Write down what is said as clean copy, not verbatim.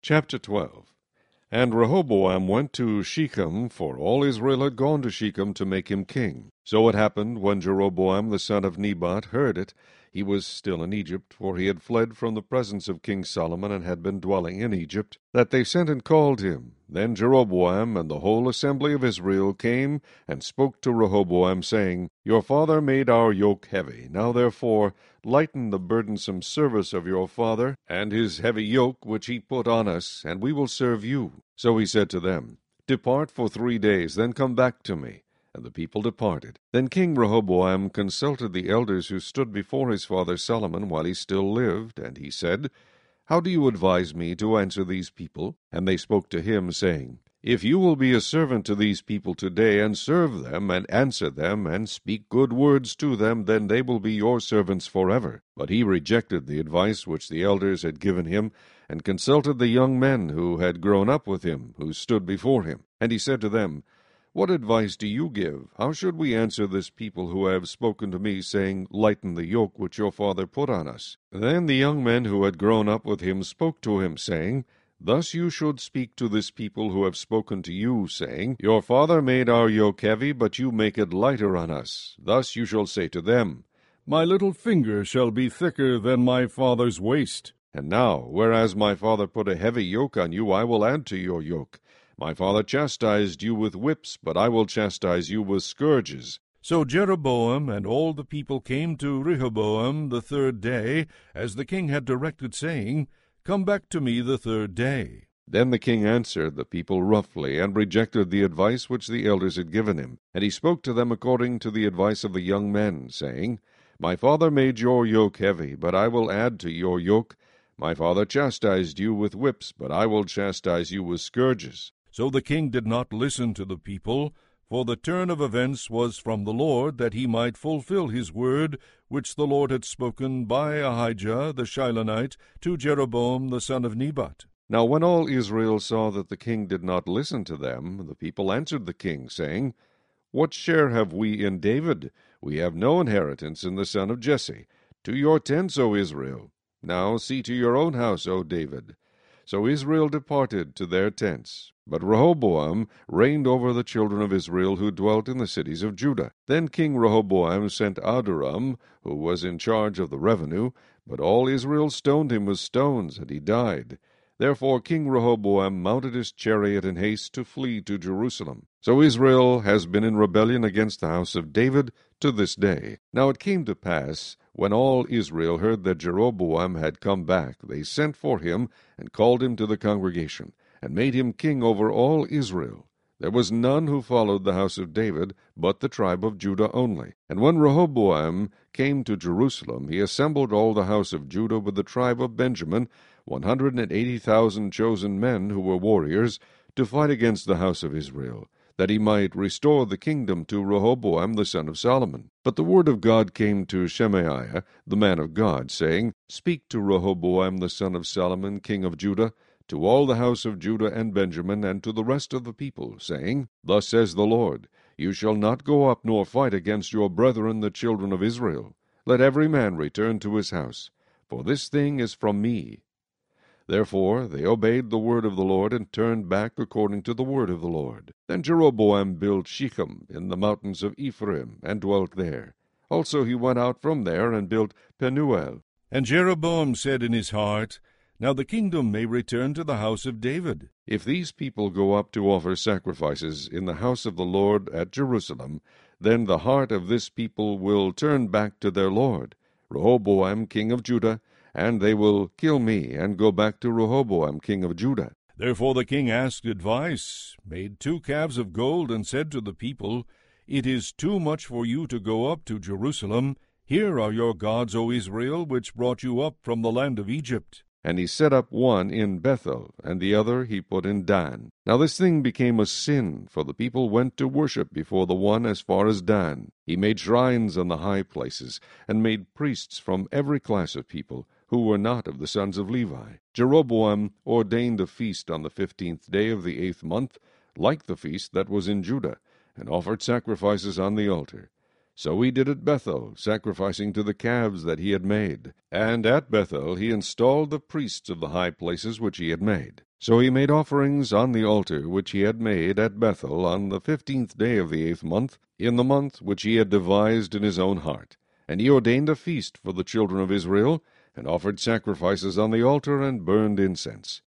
Chapter 12. And Rehoboam went to Shechem, for all Israel had gone to Shechem to make him king. So it happened, when Jeroboam the son of Nebat heard it, he was still in Egypt, for he had fled from the presence of King Solomon, and had been dwelling in Egypt, that they sent and called him. Then Jeroboam and the whole assembly of Israel came and spoke to Rehoboam, saying, Your father made our yoke heavy. Now therefore lighten the burdensome service of your father, and his heavy yoke which he put on us, and we will serve you. So he said to them, Depart for 3 days, then come back to me. And the people departed. Then King Rehoboam consulted the elders who stood before his father Solomon while he still lived, and he said, How do you advise me to answer these people? And they spoke to him, saying, If you will be a servant to these people today, and serve them, and answer them, and speak good words to them, then they will be your servants forever. But he rejected the advice which the elders had given him, and consulted the young men who had grown up with him, who stood before him. And he said to them, What advice do you give? How should we answer this people who have spoken to me, saying, Lighten the yoke which your father put on us? Then the young men who had grown up with him spoke to him, saying, Thus you should speak to this people who have spoken to you, saying, Your father made our yoke heavy, but you make it lighter on us. Thus you shall say to them, My little finger shall be thicker than my father's waist. And now, whereas my father put a heavy yoke on you, I will add to your yoke. My father chastised you with whips, but I will chastise you with scourges. So Jeroboam and all the people came to Rehoboam the 3rd day, as the king had directed, saying, Come back to me the 3rd day. Then the king answered the people roughly, and rejected the advice which the elders had given him. And he spoke to them according to the advice of the young men, saying, My father made your yoke heavy, but I will add to your yoke. My father chastised you with whips, but I will chastise you with scourges. So the king did not listen to the people, for the turn of events was from the Lord, that he might fulfill his word, which the Lord had spoken by Ahijah the Shilonite to Jeroboam the son of Nebat. Now when all Israel saw that the king did not listen to them, the people answered the king, saying, What share have we in David? We have no inheritance in the son of Jesse. To your tents, O Israel. Now see to your own house, O David. So Israel departed to their tents. But Rehoboam reigned over the children of Israel who dwelt in the cities of Judah. Then King Rehoboam sent Adoram, who was in charge of the revenue, but all Israel stoned him with stones, and he died. Therefore King Rehoboam mounted his chariot in haste to flee to Jerusalem. So Israel has been in rebellion against the house of David to this day. Now it came to pass, when all Israel heard that Jeroboam had come back, they sent for him, and called him to the congregation, and made him king over all Israel. There was none who followed the house of David, but the tribe of Judah only. And when Rehoboam came to Jerusalem, he assembled all the house of Judah with the tribe of Benjamin, 180,000 chosen men who were warriors, to fight against the house of Israel, that he might restore the kingdom to Rehoboam the son of Solomon. But the word of God came to Shemaiah, the man of God, saying, Speak to Rehoboam the son of Solomon, king of Judah, to all the house of Judah and Benjamin, and to the rest of the people, saying, Thus says the Lord, You shall not go up nor fight against your brethren the children of Israel. Let every man return to his house, for this thing is from me. Therefore they obeyed the word of the Lord, and turned back according to the word of the Lord. Then Jeroboam built Shechem in the mountains of Ephraim, and dwelt there. Also he went out from there, and built Penuel. And Jeroboam said in his heart, Now the kingdom may return to the house of David. If these people go up to offer sacrifices in the house of the Lord at Jerusalem, then the heart of this people will turn back to their Lord, Rehoboam king of Judah, and they will kill me, and go back to Rehoboam king of Judah. Therefore the king asked advice, made 2 calves of gold, and said to the people, It is too much for you to go up to Jerusalem. Here are your gods, O Israel, which brought you up from the land of Egypt. And he set up one in Bethel, and the other he put in Dan. Now this thing became a sin, for the people went to worship before the one as far as Dan. He made shrines on the high places, and made priests from every class of people, who were not of the sons of Levi. Jeroboam ordained a feast on the 15th day of the 8th month, like the feast that was in Judah, and offered sacrifices on the altar. So he did at Bethel, sacrificing to the calves that he had made. And at Bethel he installed the priests of the high places which he had made. So he made offerings on the altar which he had made at Bethel on the 15th day of the 8th month, in the month which he had devised in his own heart. And he ordained a feast for the children of Israel, and offered sacrifices on the altar, and burned incense.